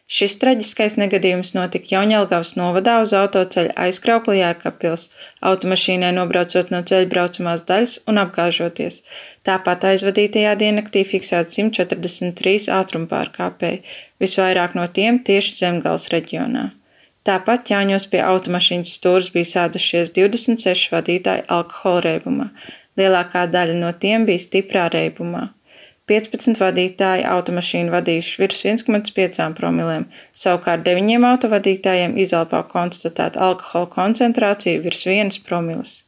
Šis traģiskais negadījums notika Jaunjelgavas novadā uz autoceļa aizkraukli Jēkabpils, automašīnai nobraucot no ceļa braucamās daļas un apgāžoties. Tāpat aizvadītajā diennaktī fiksēti 143 ātrumpārkāpēji, visvairāk no tiem tieši Zemgales reģionā. Tāpat Jāņos pie automašīnas stūres bija sēdušies 26 vadītāji alkohola reibumā. Lielākā daļa no tiem bija stiprā reibumā. 15 vadītāji automašīnu vadījuši virs 1,5 promilēm, savukārt 9 autovadītājiem izelpā konstatēta alkohola koncentrācija virs 1 promiles.